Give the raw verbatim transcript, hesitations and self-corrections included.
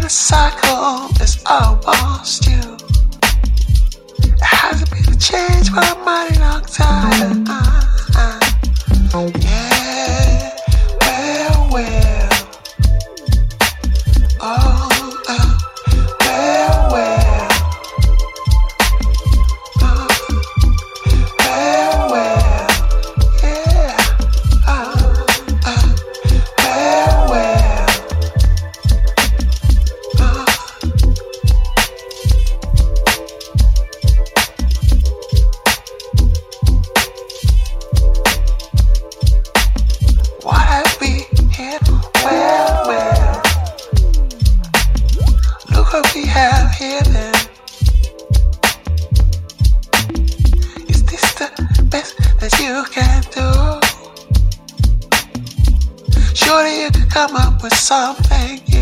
the cycle is almost you. It hasn't been a change for a mighty long time. Uh, uh. Yeah, well, well. Oh, uh, well, well. Uh, well, well. Yeah. Uh, uh, well, well. Uh. What have we here? Well, well. Look what we have here then. Is this the best that you can do? Surely you could come up with something